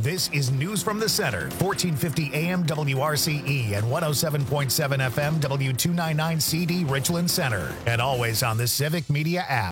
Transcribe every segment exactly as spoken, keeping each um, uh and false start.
This is News from the Center, fourteen fifty A M W R C E and one oh seven point seven F M W two ninety-nine C D Richland Center. And always on the Civic Media app.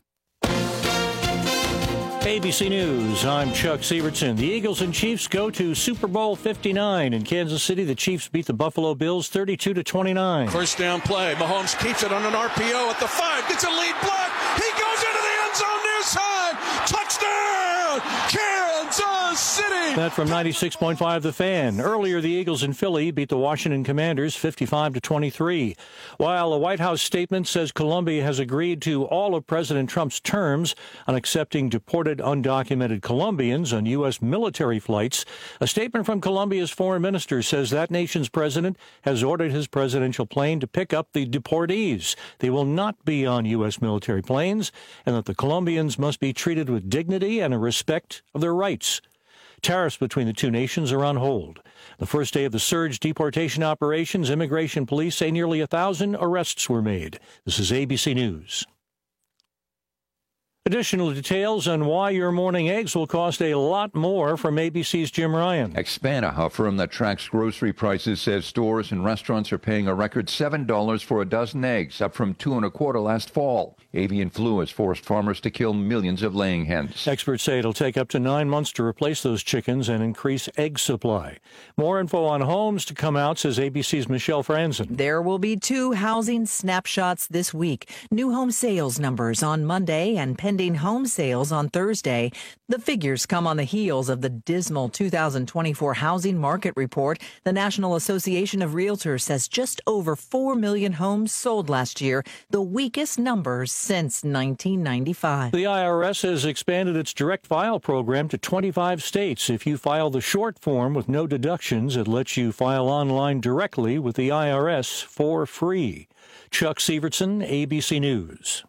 A B C News, I'm Chuck Sievertson. The Eagles and Chiefs go to Super Bowl fifty-nine. In Kansas City, the Chiefs beat the Buffalo Bills thirty-two to twenty-nine. First down play. Mahomes keeps it on an R P O at the five. Gets a lead block. He goes into the end zone near side. Touchdown, Kansas City. That from ninety-six point five The Fan. Earlier, the Eagles in Philly beat the Washington Commanders fifty-five to twenty-three. While a White House statement says Colombia has agreed to all of President Trump's terms on accepting deported undocumented Colombians on U S military flights, a statement from Colombia's foreign minister says that nation's president has ordered his presidential plane to pick up the deportees. They will not be on U S military planes, and that the Colombians must be treated with dignity and a respect of their rights. Tariffs between the two nations are on hold. The first day of the surge deportation operations, immigration police say nearly a thousand arrests were made. This is A B C News. Additional details on why your morning eggs will cost a lot more from A B C's Jim Ryan. Expana, a firm that tracks grocery prices, says stores and restaurants are paying a record seven dollars for a dozen eggs, up from two and a quarter last fall. Avian flu has forced farmers to kill millions of laying hens. Experts say it'll take up to nine months to replace those chickens and increase egg supply. More info on homes to come out, says A B C's Michelle Franzen. There will be two housing snapshots this week. New home sales numbers on Monday and pending home sales on Thursday. The figures come on the heels of the dismal two thousand twenty-four housing market report. The National Association of Realtors says just over four million homes sold last year, the weakest numbers since nineteen ninety-five. The I R S has expanded its direct file program to twenty-five states. If you file the short form with no deductions, it lets you file online directly with the I R S for free. Chuck Sievertson, A B C News.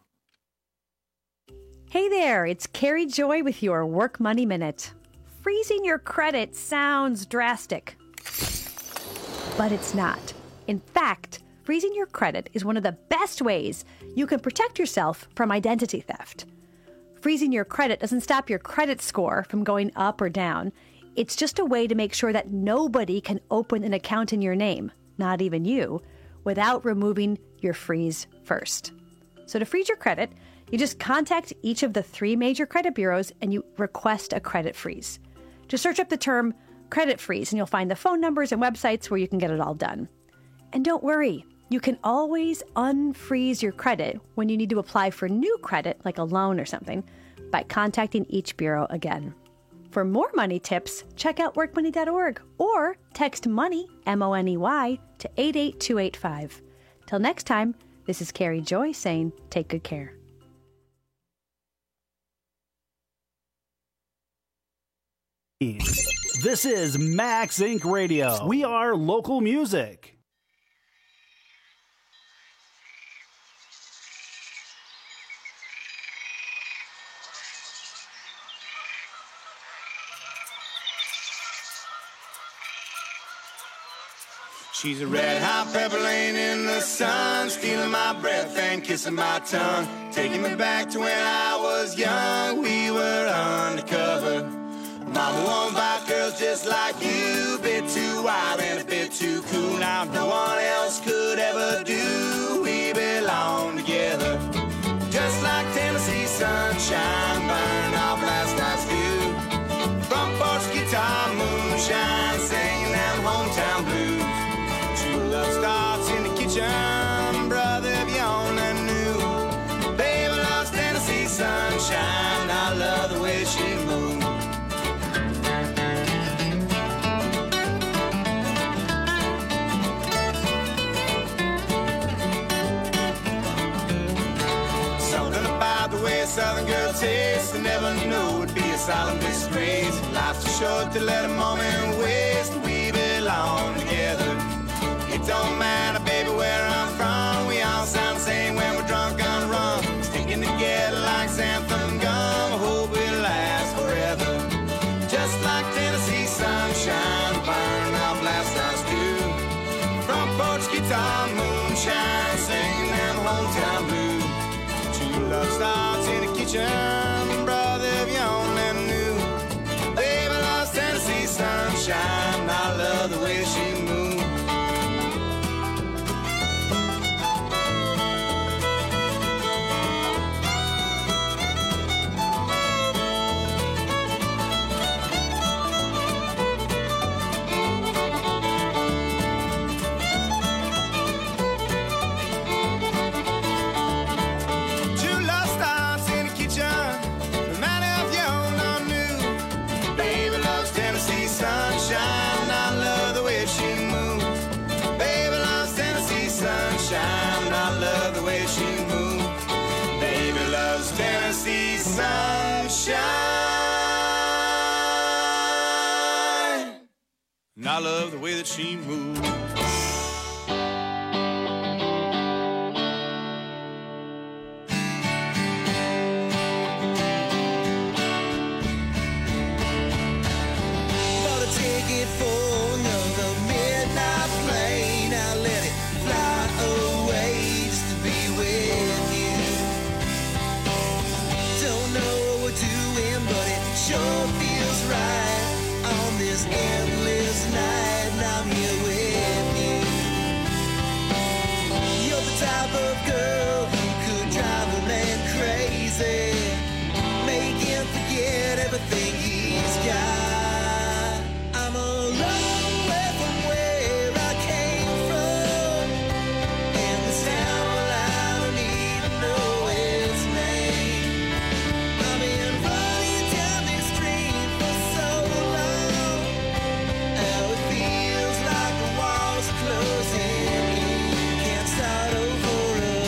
Hey there, it's Carrie Joy with your Work Money Minute. Freezing your credit sounds drastic, but it's not. In fact, freezing your credit is one of the best ways you can protect yourself from identity theft. Freezing your credit doesn't stop your credit score from going up or down. It's just a way to make sure that nobody can open an account in your name, not even you, without removing your freeze first. So to freeze your credit, you just contact each of the three major credit bureaus and you request a credit freeze. Just search up the term credit freeze and you'll find the phone numbers and websites where you can get it all done. And don't worry, you can always unfreeze your credit when you need to apply for new credit, like a loan or something, by contacting each bureau again. For more money tips, check out work money dot org or text MONEY, M O N E Y, to eight eight two eight five. Till next time, this is Carrie Joy saying take good care. This is Max Incorporated. Radio. We are local music. She's a red hot pepper laying in the sun, stealing my breath and kissing my tongue, taking me back to when I was young. We were undercover. Mama won't buy girls just like you, a bit too wild and a bit too cool. Now no one else could ever do. We belong together, just like Tennessee sunshine, burn off last night's dew. Front porch guitar, moonshine, singing them hometown blues. True love starts in the kitchen, brother, if you only knew. Baby loves Tennessee sunshine, I love the way she moves. The way a southern girl tastes, I never knew it'd be a solemn disgrace. Life's too short to let a moment waste. We belong together. It don't matter, baby, where I'm from. We all sound the same when we're drunk on rum. Sticking together like xanthan gum. I hope it lasts forever. Just like Tennessee sunshine, burn off last night's dew. Front porch guitar, moonshine, singing them hometown blues. Love starts in the kitchen, brother, if you only knew. Baby loves Tennessee sun. sunshine. I love the way she moves. Sunshine. And I love the way that she moves. Bought a ticket for another midnight plane. I let it fly away just to be with you. Don't know what we're doing, but it sure feels right on this endless night, and I'm here with you. You're the type of girl who could drive a man crazy, make him forget everything he's got. I'm a long way from where I came from, and this town, well, I don't even know its name. I've been running down this street for so long. How it feels like the walls are closing in. Can't start over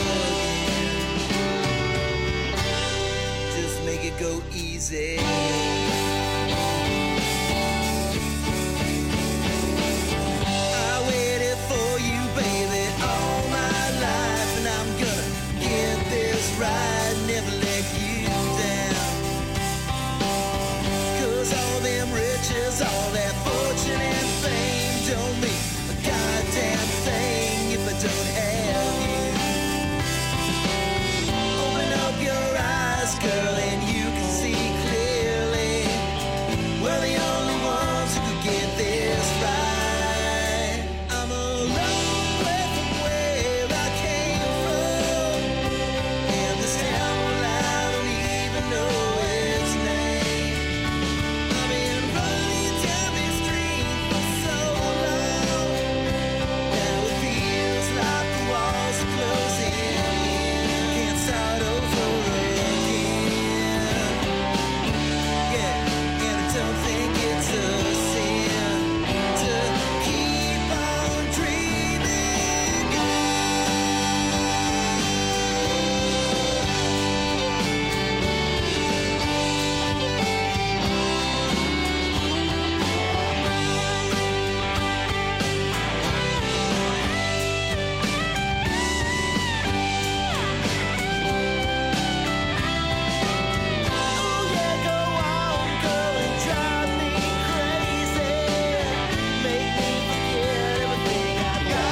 again. Just make it go easy. I waited for you, baby, all my life, and I'm gonna get this right, never let you down. Cause all them riches, all that fortune and fame don't mean a goddamn thing if I don't have you. Open up your eyes, girl, and you can see clearly. We're the only ones who could get this right. I'm a long way from where I came from, and this town, well, I don't even know its name. I've been running down this street for so long. Now it feels like the walls are closing in. Can't start over again. Yeah, and I don't think it's a sin to keep on dreaming. Oh yeah, go on, go and drive me crazy. Make me forget everything I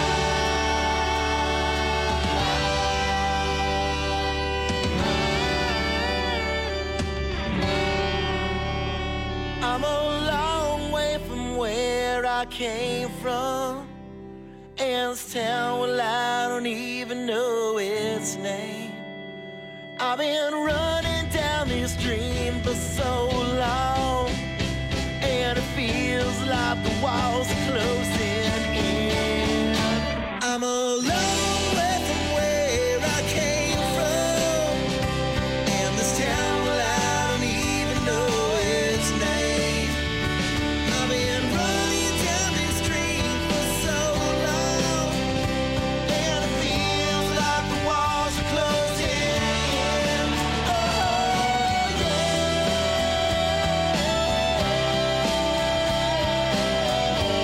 got. I'm a long way from where I came from, and this town, well, I don't even know its name. I've been running down this dream for so long, and it feels like the walls are closing in. I'm a long way from where I came from, and this town, well, I don't even know its name. I've been running down this street for so long, and it feels like the walls are closing in. Oh, yeah.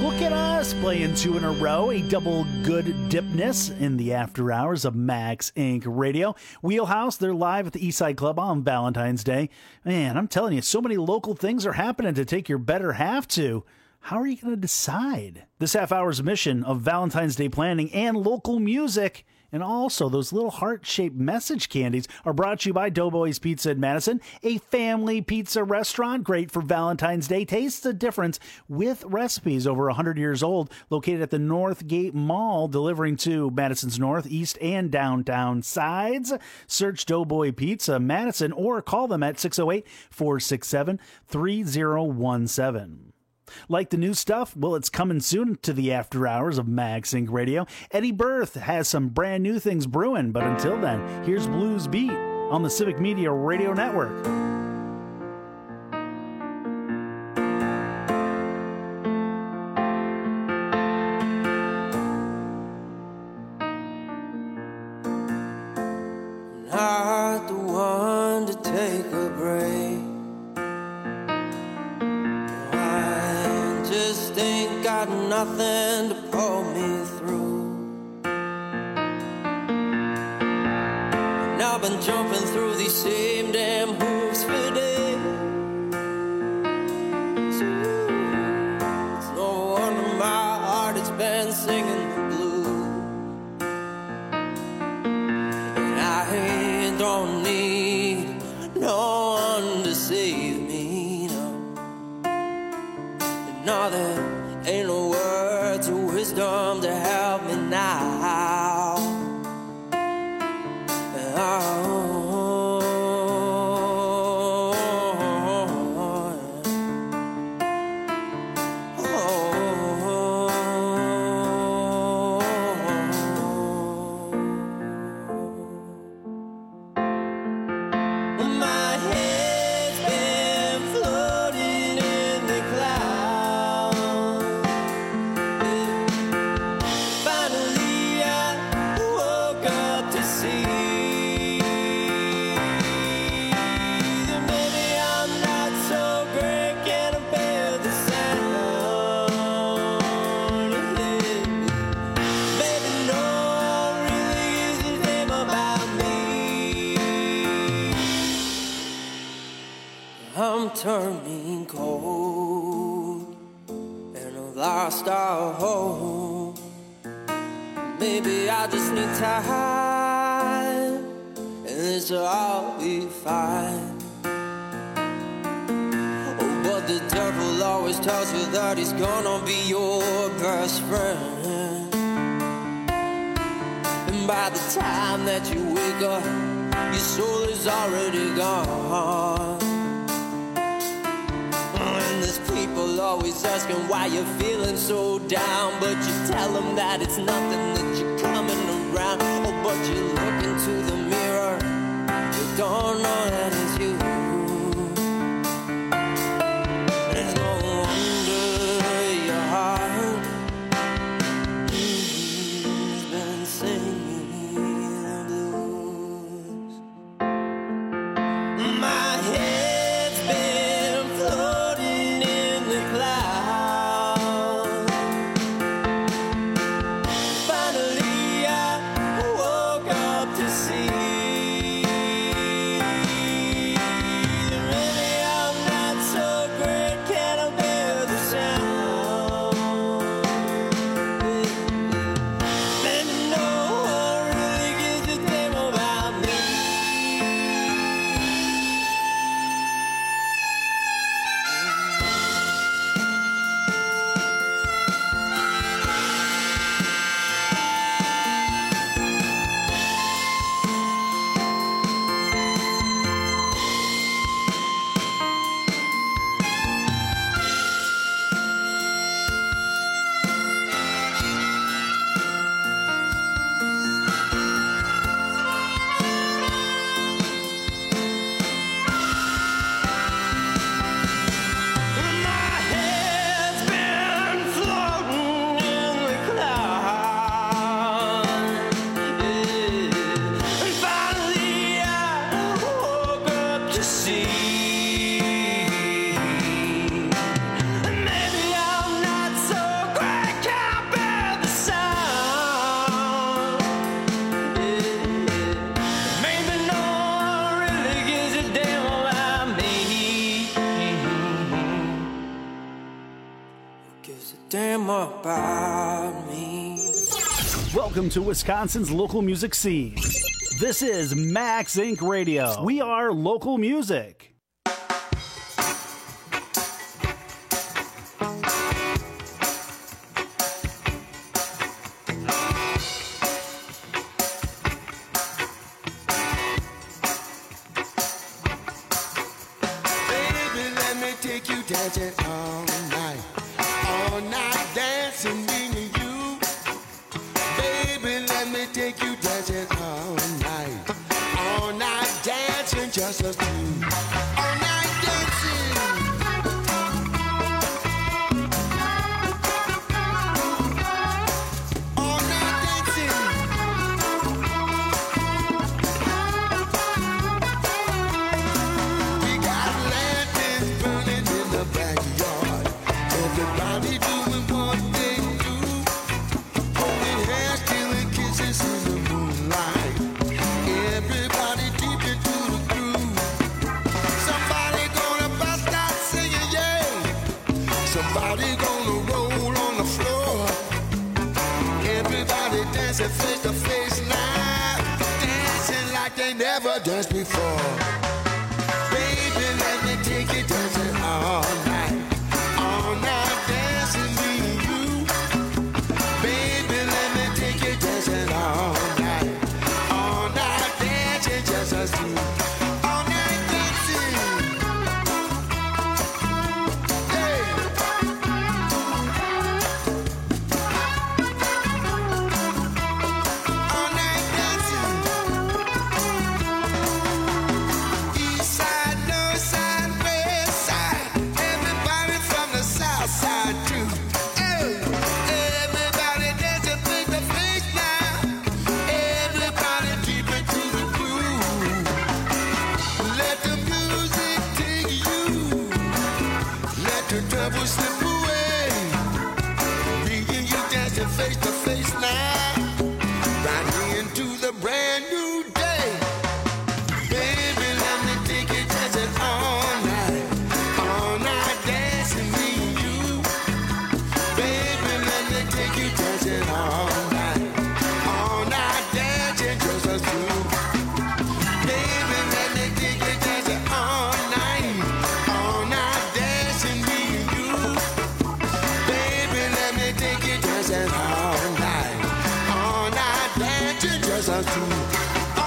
Look at us playing two in a row, a double good dipness in the after hours of Max Incorporated. Radio. Wheelhouse, they're live at the Eastside Club on Valentine's Day. Man, I'm telling you, so many local things are happening to take your better half to. How are you going to decide? This half hour's mission of Valentine's Day planning and local music, and also those little heart-shaped message candies, are brought to you by Doughboys Pizza in Madison, a family pizza restaurant great for Valentine's Day. Taste the difference with recipes over one hundred years old, located at the Northgate Mall, delivering to Madison's north, east, and downtown sides. Search Doughboy Pizza Madison or call them at six oh eight, four six seven, three oh one seven. Like the new stuff? Well, it's coming soon to the after hours of Max Incorporated. Radio. Eddie Berth has some brand new things brewing, but until then, here's Blues Beat on the Civic Media Radio Network. Not the one to take a break. Ain't got nothing to pull me through. And I've been jumping through these same damn hoops for days. It's no wonder my heart has been singing the blues. And I don't need no one to save me, no. And all that ain't no words of wisdom to help me now. Oh. Turning cold, and I've lost our hope. Maybe I just need time, and this'll all be fine. Oh, but the devil always tells you that he's gonna be your best friend. And by the time that you wake up, your soul is already gone. People always asking why you're feeling so down, but you tell them that it's nothing, that you're coming around. Oh, but you look into the mirror, you don't know that it's you. There's no wonder your heart has been singing the blues. My head's been floating in the clouds. Finally I woke up to see is a damn about me. Welcome to Wisconsin's local music scene. This is Max Incorporated. Radio. We are local music. Baby, let me take you dancing all night. All night dancing, me and you. Baby, let me take you dancing all night. All night dancing, just us two. All night dancing. All night dancing. We got lanterns burning in the backyard. Everybody doing what they do. Holding hands, stealing kisses in the moonlight. Everybody deep into the groove. Somebody gonna bust out singing, yeah. Somebody gonna roll on the floor. Everybody dancing face to face now. Dancing like they never danced before. Baby, let me take you dancing all night. All night dancing, me and you. Baby, let me take you dancing all night. All night dancing, just us two. All night dancing. Hey. All night dancing. East side, north side, west side. Everybody from the south side too. Hey. Everybody dancing face to face now. Everybody deep into the groove. Let the music take you. Let the trouble slip away. Bringing you dancing face to face now. Right into the brand new day. Baby, let me take you dancing all night. All night dancing, me and you. Baby, let me take you dancing all night. All night dancing, just us two. Baby, let me take you dancing all night. All night dancing, me and you. Baby, let me take you dancing all night. All night dancing, just us two.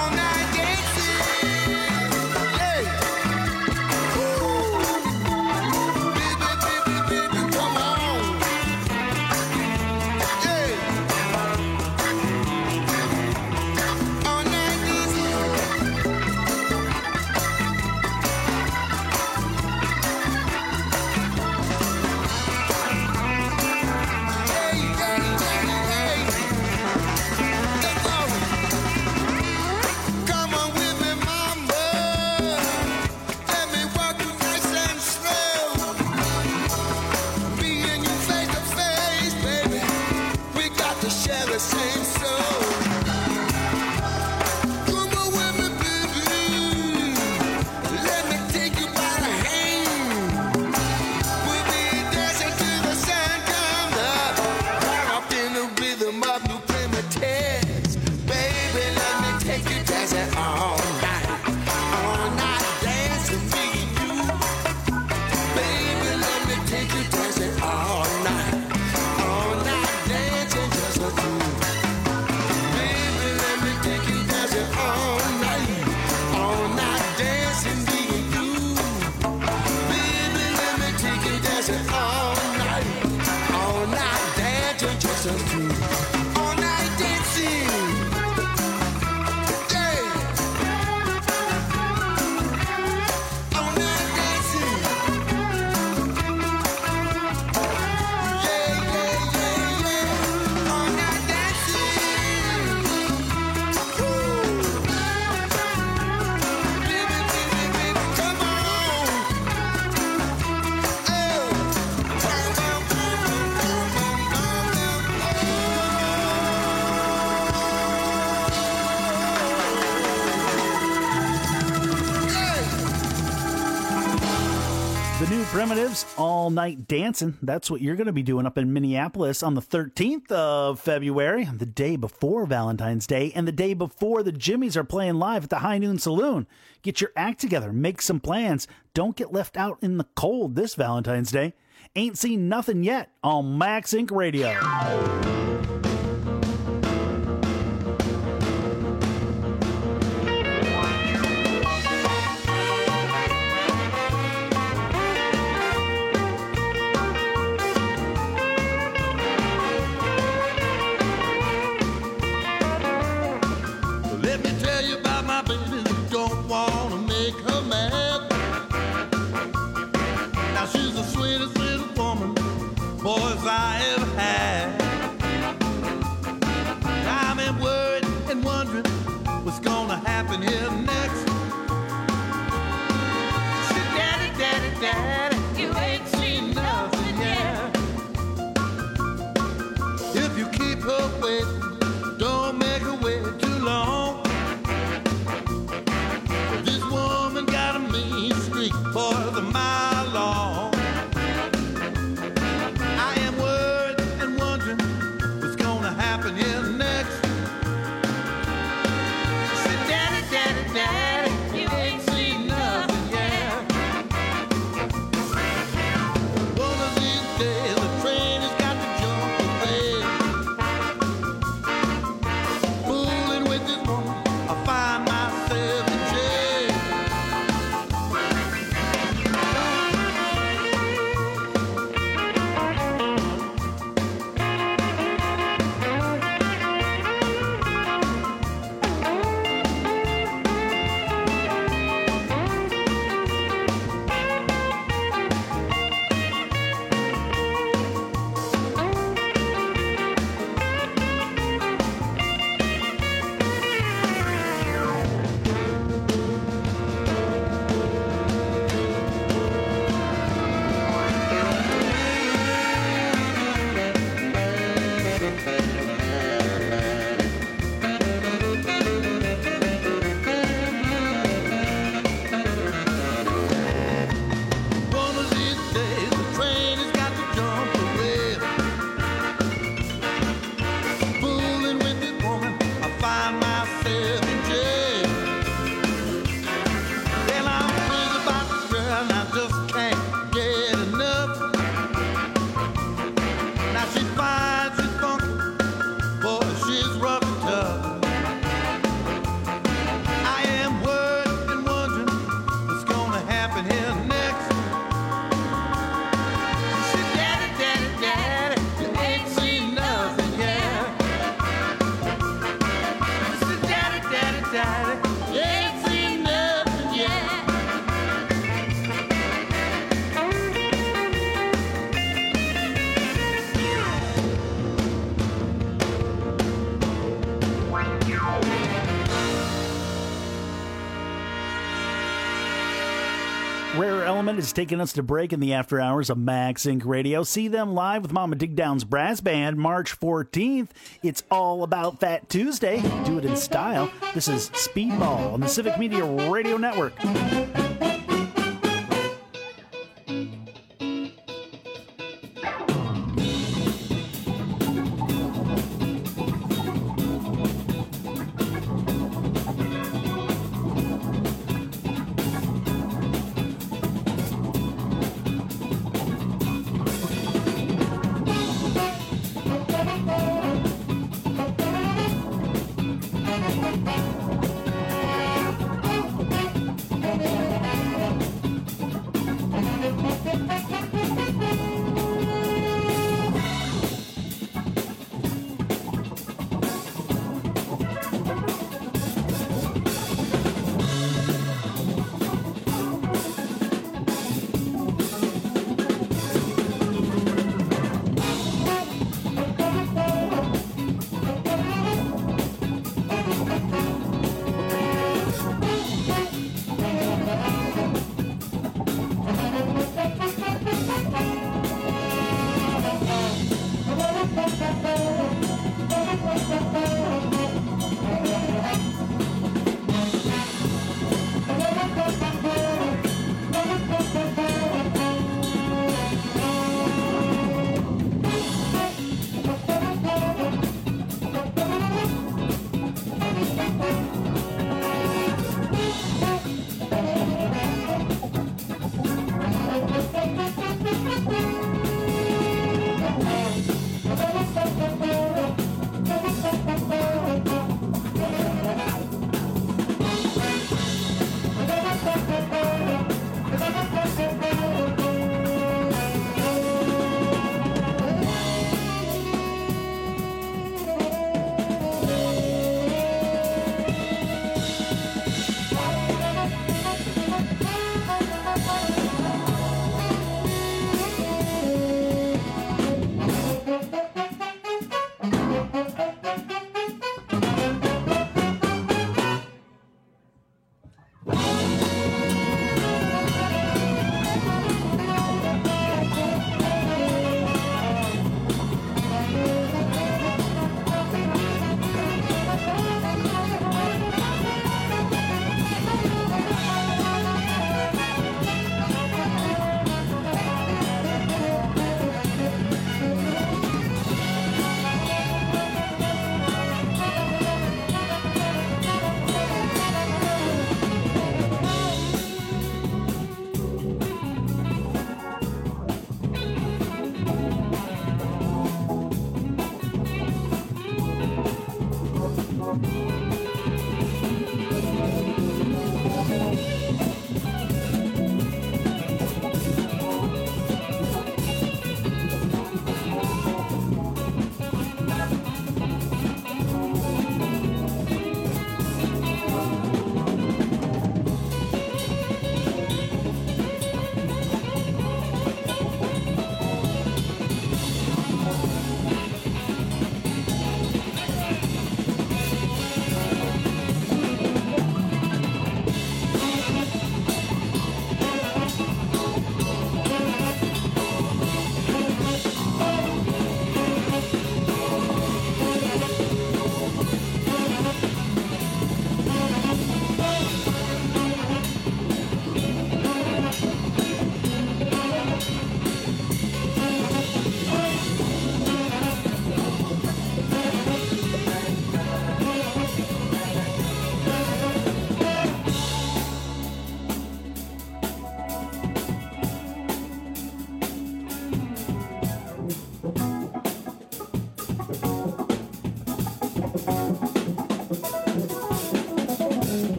Primitives, All Night Dancing. That's what you're going to be doing up in Minneapolis on the thirteenth of February, the day before Valentine's Day, and the day before the Jimmies are playing live at the High Noon Saloon. Get your act together, make some plans. Don't get left out in the cold this Valentine's Day. Ain't Seen Nothing Yet on Max Inc Radio. Boys I ever had. I'm in worried and wondering what's gonna happen here next. Say, Daddy, Daddy, Daddy, you ain't seen nothing yet. If you keep her waiting, don't make her wait too long. This woman got a mean streak for the mile long. Is taking us to break in the after hours of Max Inc Radio. See them live with Mama Digdown's Brass Band March fourteenth. It's all about Fat Tuesday. Do it in style. This is Speedball on the Civic Media Radio Network. Yeah.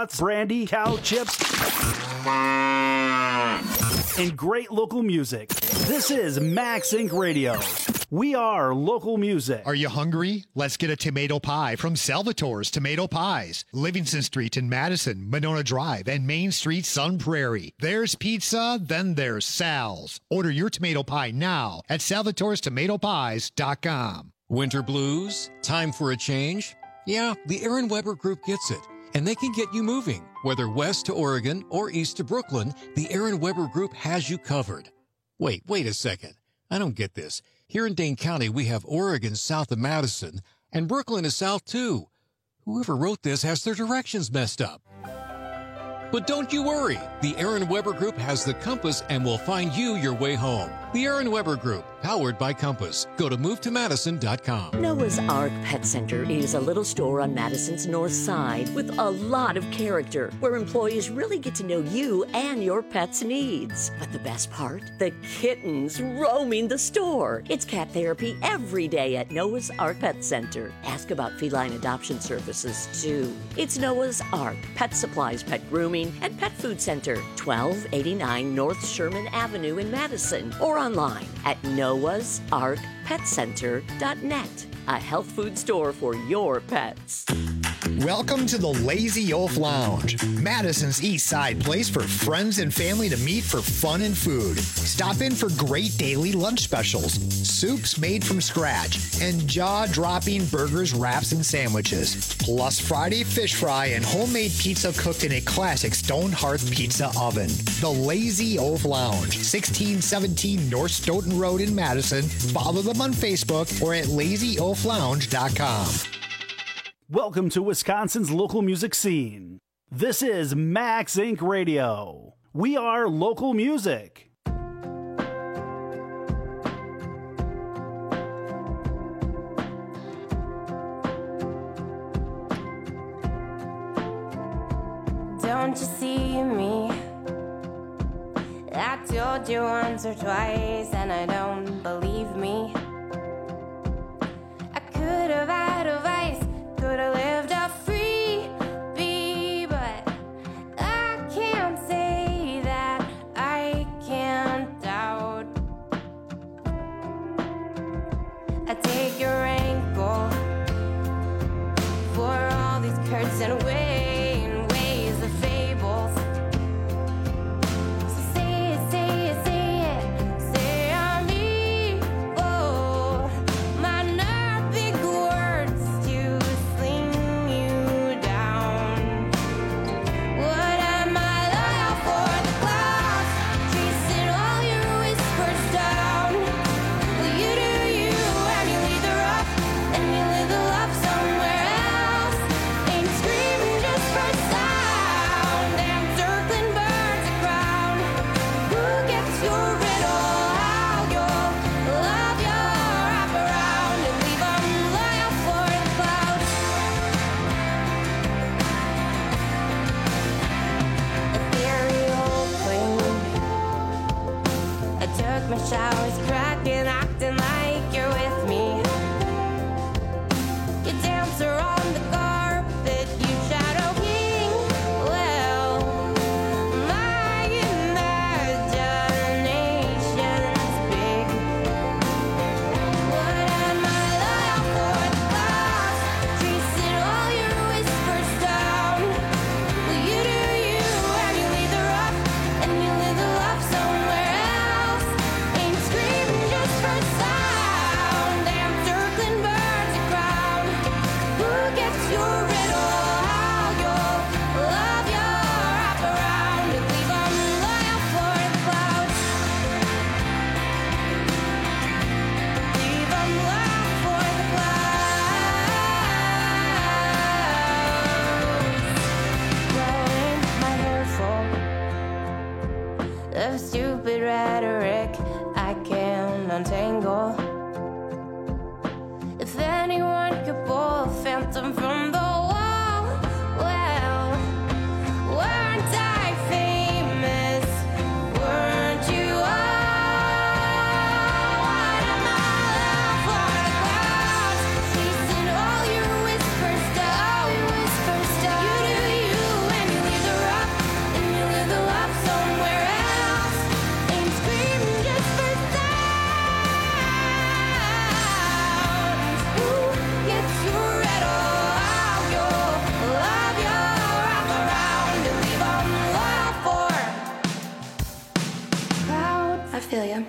nuts, brandy, cow chips, and great local music. This is Max Incorporated. Radio. We are local music. Are you hungry? Let's get a tomato pie from Salvatore's Tomato Pies. Livingston Street in Madison, Monona Drive, and Main Street, Sun Prairie. There's pizza, then there's Sal's. Order your tomato pie now at salvatores tomato pies dot com. Winter blues? Time for a change? Yeah, the Aaron Weber Group gets it. And they can get you moving. Whether west to Oregon or east to Brooklyn, the Aaron Weber Group has you covered. Wait, wait a second. I don't get this. Here in Dane County, we have Oregon south of Madison, and Brooklyn is south too. Whoever wrote this has their directions messed up. But don't you worry. The Aaron Weber Group has the compass and will find you your way home. The Aaron Weber Group, powered by Compass. Go to move to madison dot com. Noah's Ark Pet Center is a little store on Madison's north side with a lot of character, where employees really get to know you and your pet's needs. But the best part? The kittens roaming the store. It's cat therapy every day at Noah's Ark Pet Center. Ask about feline adoption services, too. It's Noah's Ark, pet supplies, pet grooming, and pet food center, twelve eighty-nine North Sherman Avenue in Madison, or online at noahs ark pet center dot net. A health food store for your pets. Welcome to the Lazy Oaf Lounge, Madison's East Side place for friends and family to meet for fun and food. Stop in for great daily lunch specials, soups made from scratch, and jaw-dropping burgers, wraps, and sandwiches. Plus Friday fish fry and homemade pizza cooked in a classic stone hearth pizza oven. The Lazy Oaf Lounge, sixteen seventeen North Stoughton Road in Madison. Follow them on Facebook or at lazy oaf lounge dot com. Welcome to Wisconsin's local music scene. This is Max Incorporated. Radio. We are local music. Don't you see me? I told you once or twice and I don't believe me. I could have had advice, could have lived a free bee, but I can't say that I can't doubt. I take your ankle for all these curts and ways, ways of fables. So say it, say it, say it, say I'm evil. My not big words to sling you down. What am I loyal for? The clouds chasing all your whispers down. Well, you do you and you lead the rough and you live the love somewhere else. Ain't screaming just for sound. Damn circling birds around. Who gets your riddle? How you'll love your wrap around and leave 'em loyal for the clouds. Ethereal queen. I took my showers cracking, acting like you're with me. You dance around the carpet, you shadow king. Well, my imagination's big. What am I loyal for? The clouds chasing all your whispers down. Well, you do you and you lead the rough and you live the love somewhere else. Ain't screaming just for sound. Damn circling birds around. Who gets your riddle? How you'll love your wrap around and leave 'em loyal for the clouds. Leave 'em loyal for the clouds. Blowing my hair full of stupid rhetoric I can't untangle. If anyone could pull a phantom from the wall, well, weren't I famous? Weren't you all? What am I left for the clouds? Chasing all your whispers down, whispers down. You do you and you I feel you.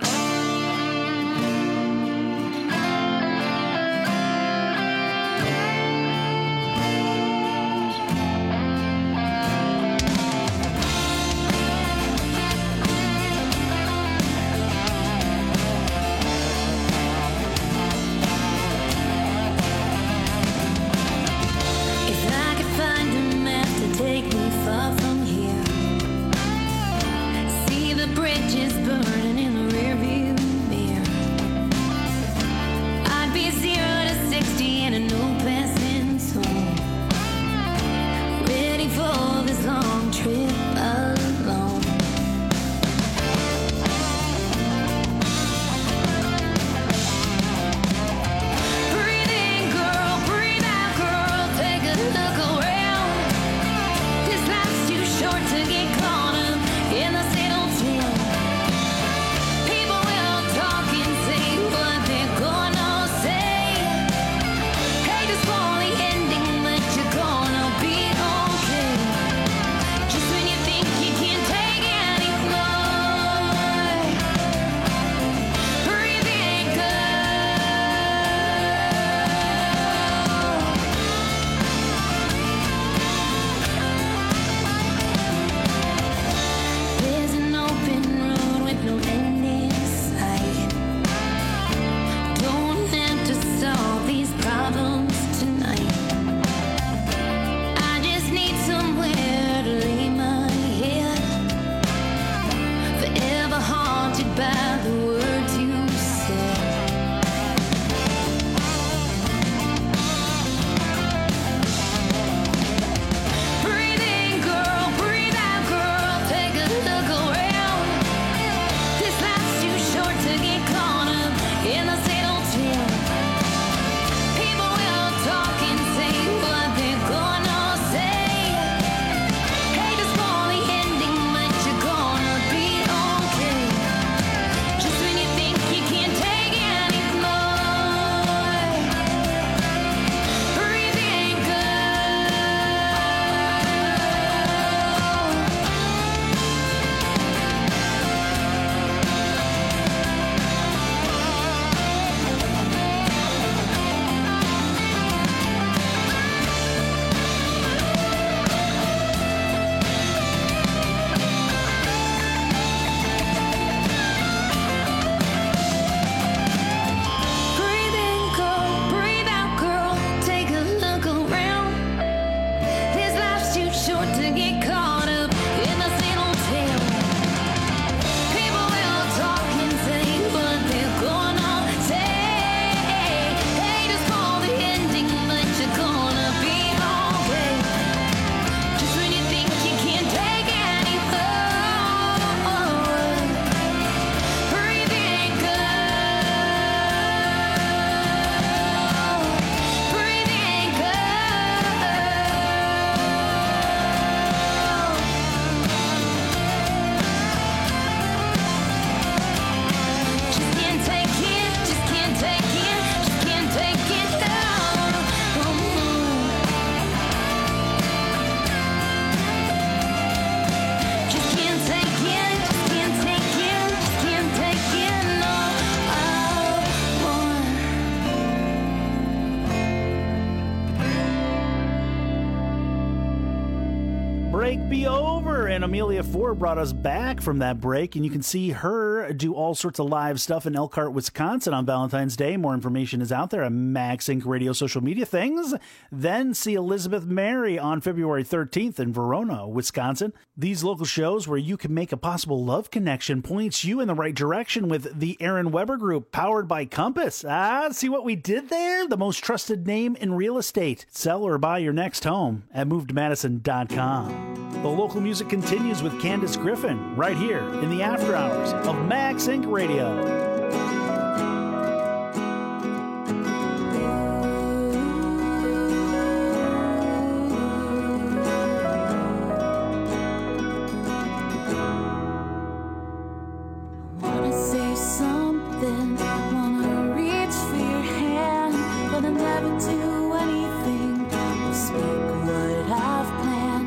Break be over, and Amelia Ford brought us back from that break, and you can see her do all sorts of live stuff in Elkhart, Wisconsin on Valentine's Day. More information is out there at Max Inc Radio social media things. Then see Elizabeth Mary on February thirteenth in Verona, Wisconsin. These local shows where you can make a possible love connection points you in the right direction with the Aaron Weber Group, powered by Compass. Ah, see what we did there? The most trusted name in real estate. Sell or buy your next home at move to madison dot com. The local music continues with Candace Griffin right here in the after hours of Max Inc Radio.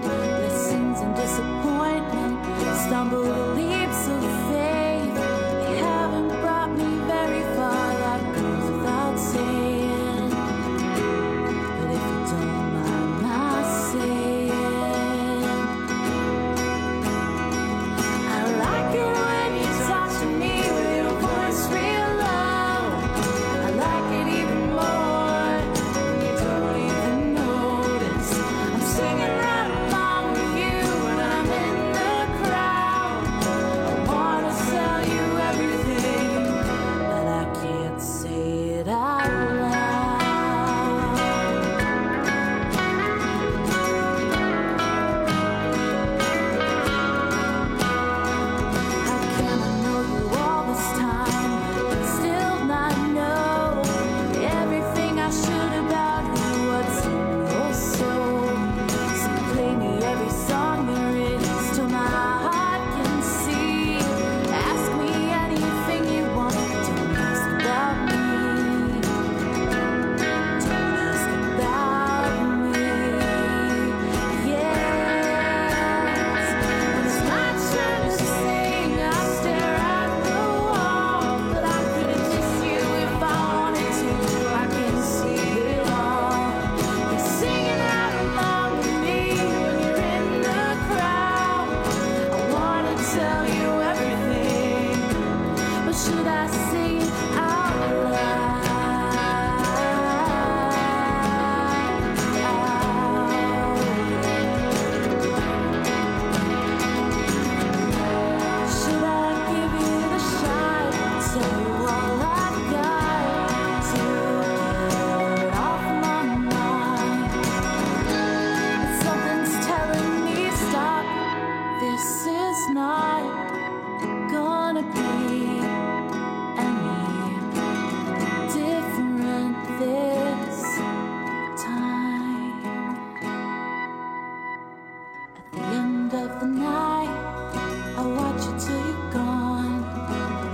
Stumble leaps of faith.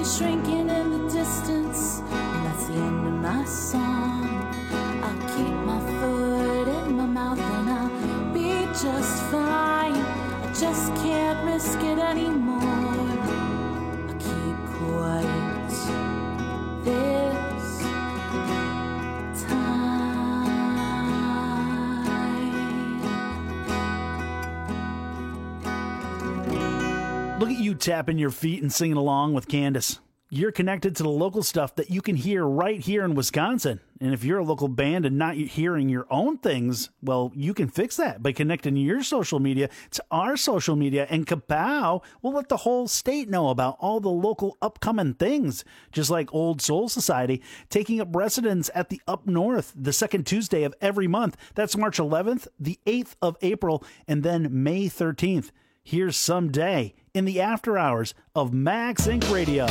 shrinking in the distance, and that's the end of my song. I'll keep my foot in my mouth and I'll be just fine. I just can't risk it anymore. I'll keep quiet this time. Look at you tapping your feet and singing along with Candace. You're connected to the local stuff that you can hear right here in Wisconsin. And if you're a local band and not hearing your own things, well, you can fix that by connecting your social media to our social media. And kapow, we'll let the whole state know about all the local upcoming things. Just like Old Soul Society taking up residence at the Up North the second Tuesday of every month. That's March eleventh, the eighth of April, and then May thirteenth. Here's Someday in the after hours of Max Inc Radio.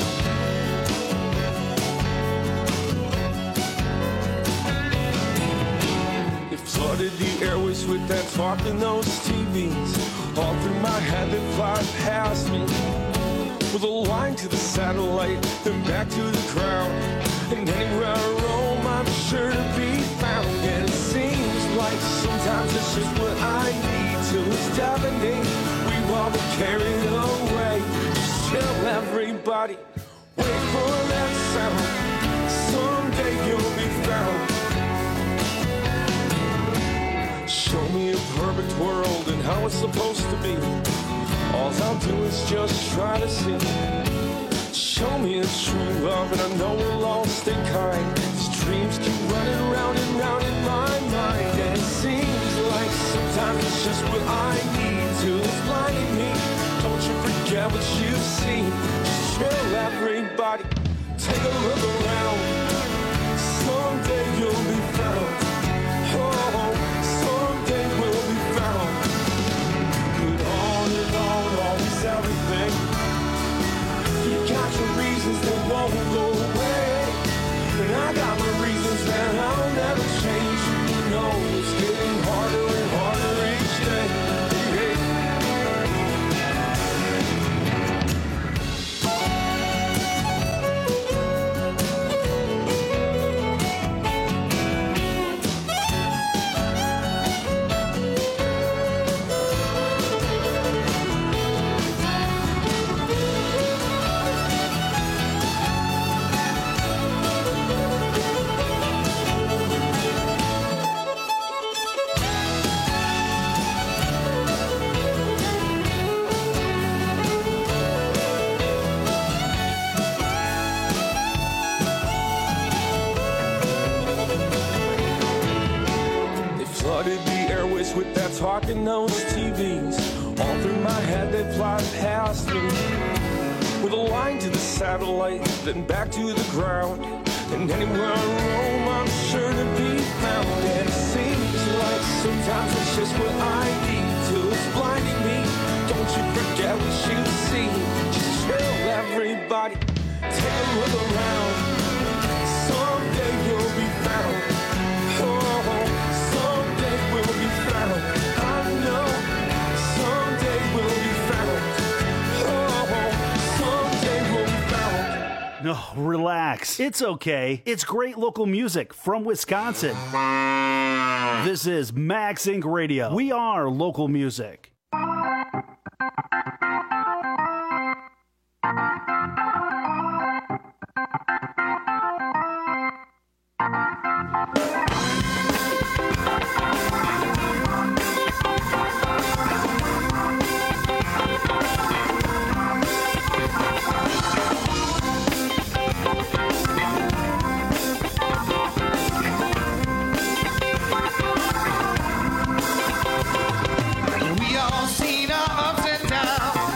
It flooded the airways with that talk in those T Vs. All through my head they fly past me. With a line to the satellite, then back to the ground. And anywhere I roam, I'm sure to be found. And it seems like sometimes it's just what I need till it's deafening. We all been carried away. Just chill, everybody. Wait for that sound. Someday you'll be found. Show me a perfect world and how it's supposed to be. All I'll do is just try to see. Show me a true love and I know we'll all stay kind. These dreams keep running round and round in my mind. And it seems like sometimes it's just what I need till it's blinding me. Don't you forget what you've seen. Just chill, everybody. Take a look around. Someday you'll be found. Oh, someday we'll be found. But on and on, always everything. You got your reasons that won't go away. And I got my reasons that I'll never change. You know it's getting harder and harder each day. With that talk in those T Vs, all through my head they fly past me. With a line to the satellite, then back to the ground. And anywhere I roam, I'm sure to be found. And it seems like sometimes it's just what I need till it's blinding me. Don't you forget what you see. Just chill, everybody. Take a look around. Someday you'll be found. Oh, someday we'll be found. I know someday we'll be found. Oh, someday we'll be found. No, relax. It's okay. It's great local music from Wisconsin. This is Max Inc Radio. We are local music. We all seen our ups and downs.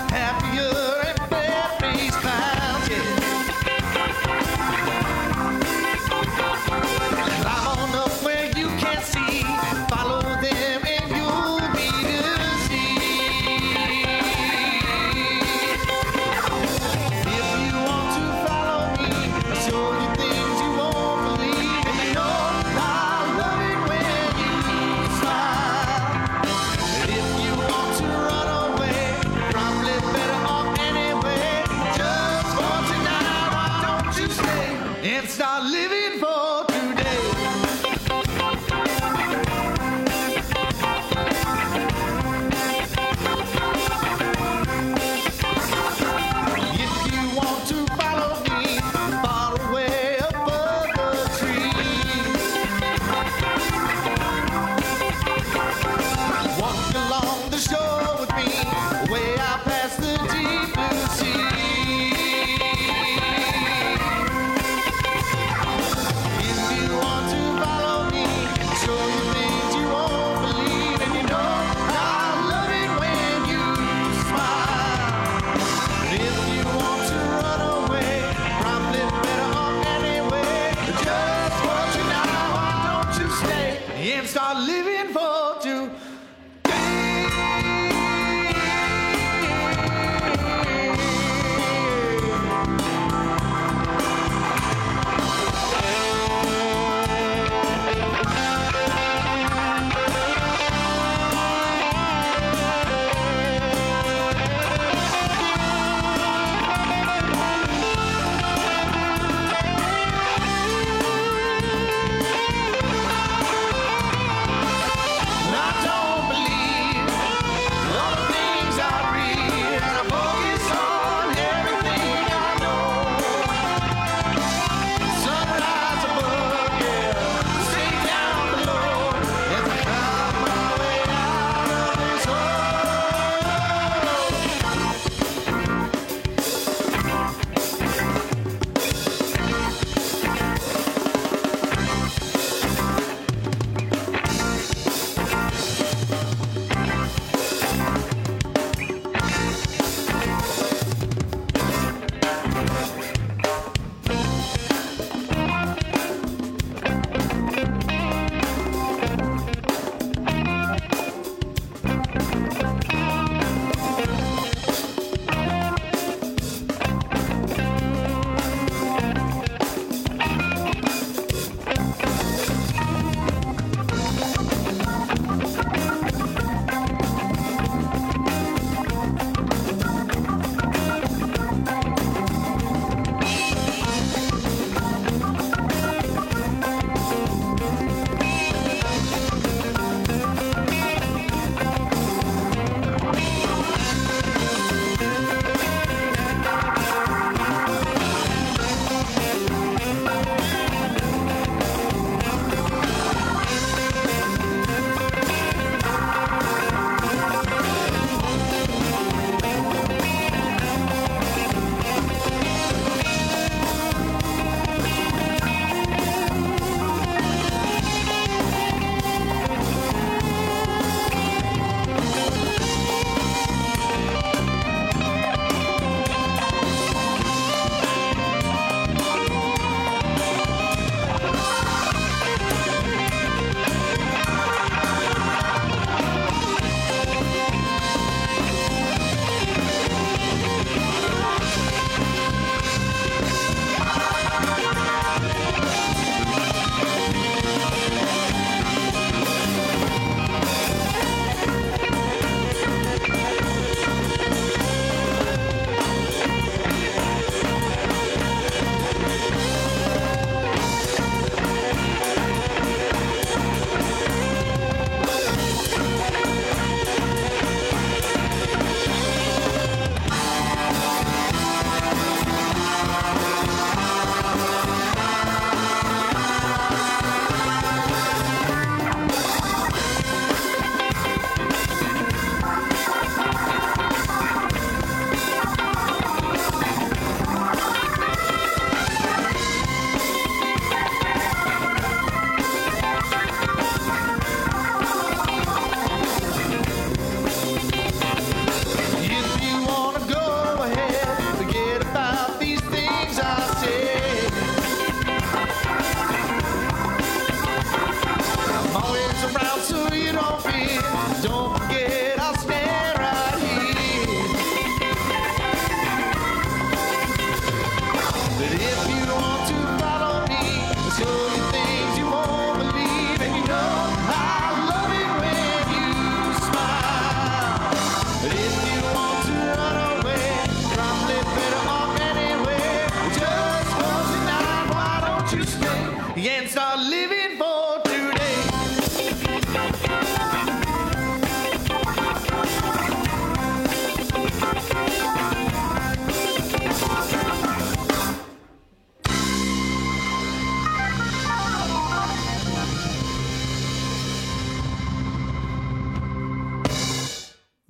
start living for today. If you want to follow me, follow way above the trees. Walk along the shore with me, way out past the deep blue sea.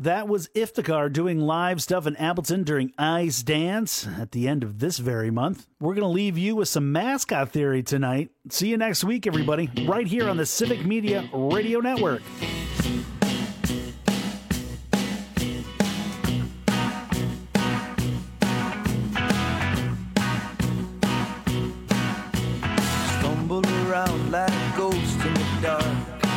That was Iftikhar doing live stuff in Appleton during Ice Dance at the end of this very month. We're going to leave you with some mascot theory tonight. See you next week, everybody, right here on the Civic Media Radio Network. Stumble around like a ghost in the dark.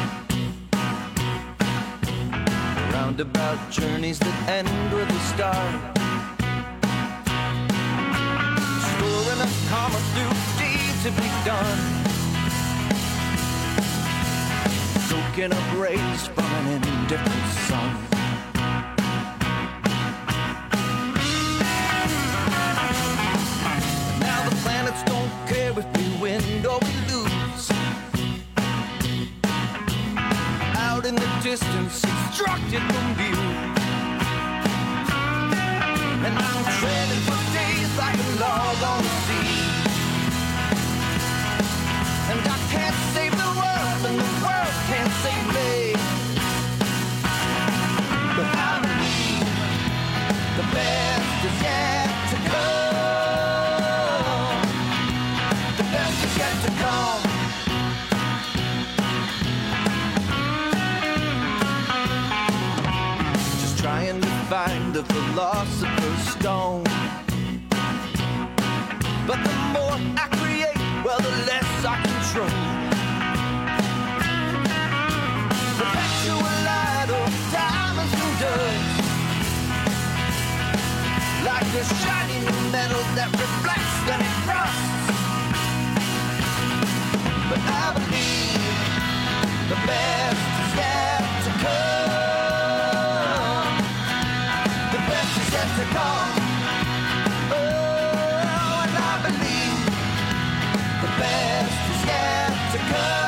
Roundabout journeys that end with a start. Storing up karma through deeds to be done. Soaking up rays from an indifferent sun. Now the planets don't care if we win or we lose. Out in the distance, obstructed from view. And I'm treading for days like a log on the sea. And I can't save the world, and the world can't save me. But I believe the best is yet to come. The best is yet to come. Trying to find the philosopher's stone. But the more I create, well, the less I control. Perpetual light of diamonds and dust, like a shiny new metal that reflects when it rusts. But I believe the best is yet to come. To come. Oh, and I believe the best is yet to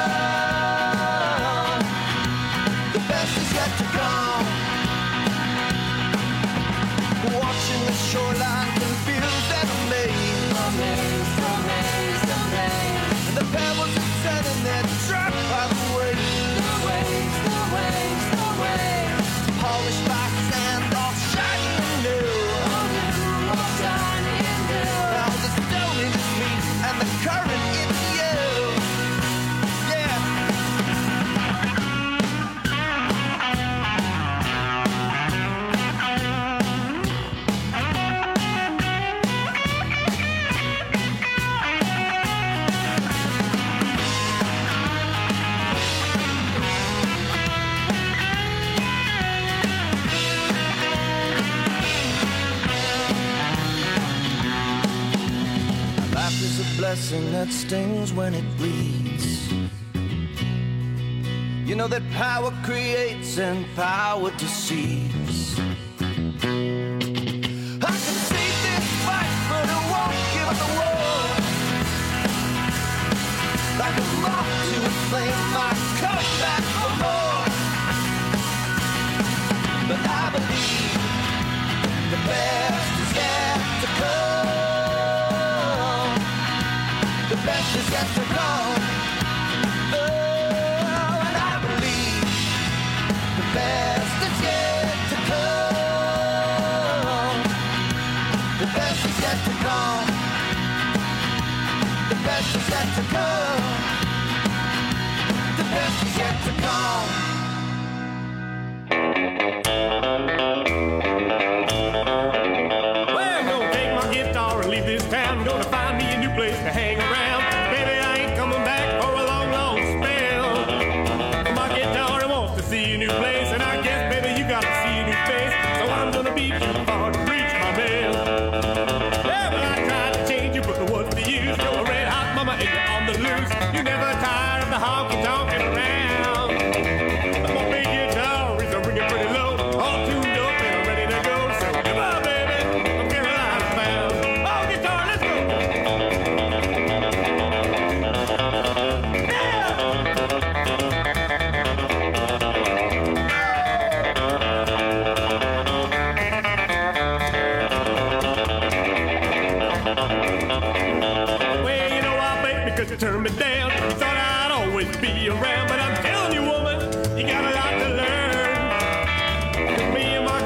come. The best is yet to come. Watching the shoreline confused and amazed. Amazed, amazed, amazed. And the pebbles are setting there trapped by the waves. The waves, the waves, the waves. Polished by sand, all shiny and new. And the current is you. Yeah. Life is a blessing that stings when it bleeds. You know that power creates and power deceives. I can see this fight, but I won't give up the war. Like a moth to a flame, I come back for more. But I believe the best is yet to come. The best is yet to come. Oh, and I believe the best is yet to come. The best is yet to come. The best is yet to come. The best is yet to come. Well, I'm gonna take my guitar and leave this town. Gonna find me a new place to hang around. Baby, I ain't coming back for a long, long spell. My guitar wants to see a new place, and I guess, baby, you gotta see a new face. So I'm gonna be too far to reach my bell. Yeah, well, I tried to change you, but what's the use? You're a red hot mama and you're on the loose. You never tired of the honky tonkin' around. My big guitar is a ringing pretty low, all tuned up and I'm ready to go. So come on, baby, I'm Carolina bound. Oh, guitar, let's go. Well, you know I bet because you turned me down. Thought I'd always be around, but I'm telling you, woman, you got a lot to learn. Me and my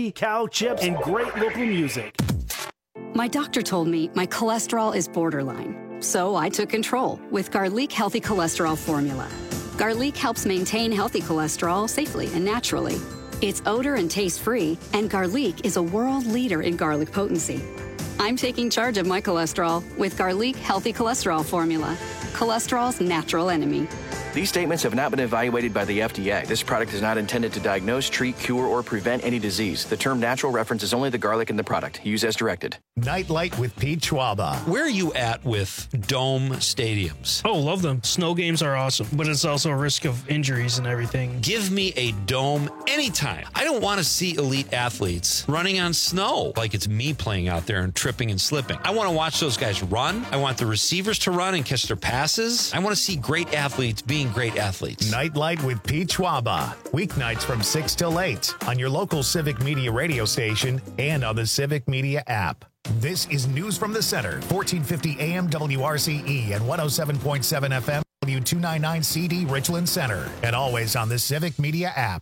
coffee, cow chips, and great local music. My doctor told me my cholesterol is borderline, so I took control with Garlic Healthy Cholesterol Formula. Garlic helps maintain healthy cholesterol safely and naturally. It's odor and taste-free, and Garlic is a world leader in garlic potency. I'm taking charge of my cholesterol with Garlic Healthy Cholesterol Formula, cholesterol's natural enemy. These statements have not been evaluated by the F D A. This product is not intended to diagnose, treat, cure, or prevent any disease. The term natural references only the garlic in the product. Use as directed. Nightlight with Pete Schwaba. Where are you at with dome stadiums? Oh, love them. Snow games are awesome, but it's also a risk of injuries and everything. Give me a dome anytime. I don't want to see elite athletes running on snow like it's me playing out there and tripping and slipping. I want to watch those guys run. I want the receivers to run and catch their passes. I want to see great athletes being great athletes. Nightlight with Pete Schwaba. Weeknights from six till eight on your local Civic Media radio station and on the Civic Media app. This is News from the Center, fourteen fifty A M W R C E and one oh seven point seven F M W two ninety-nine C D Richland Center, and always on the Civic Media app.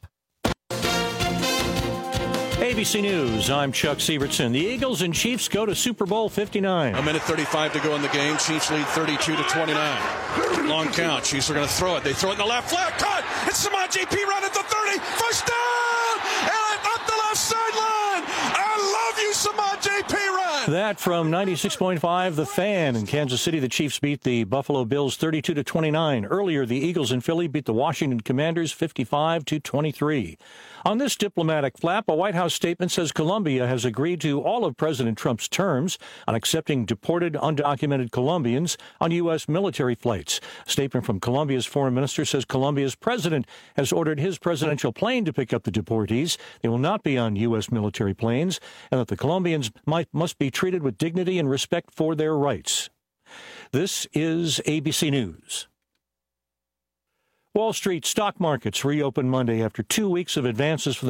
A B C News, I'm Chuck Sievertson. The Eagles and Chiefs go to Super Bowl fifty-nine. A minute thirty-five to go in the game. Chiefs lead thirty-two to twenty-nine. Long count. Chiefs are going to throw it. They throw it in the left flat. Cut! It's Samaje Perine at the thirty. First down! And up the left sideline! I love you, Samaje Perine! That from ninety-six point five, The Fan. In Kansas City, the Chiefs beat the Buffalo Bills thirty-two to twenty-nine. Earlier, the Eagles in Philly beat the Washington Commanders fifty-five to twenty-three. On this diplomatic flap, a White House statement says Colombia has agreed to all of President Trump's terms on accepting deported, undocumented Colombians on U S military flights. A statement from Colombia's foreign minister says Colombia's president has ordered his presidential plane to pick up the deportees. They will not be on U S military planes, and that the Colombians might, must be treated with dignity and respect for their rights. This is A B C News. Wall Street stock markets reopened Monday after two weeks of advances for the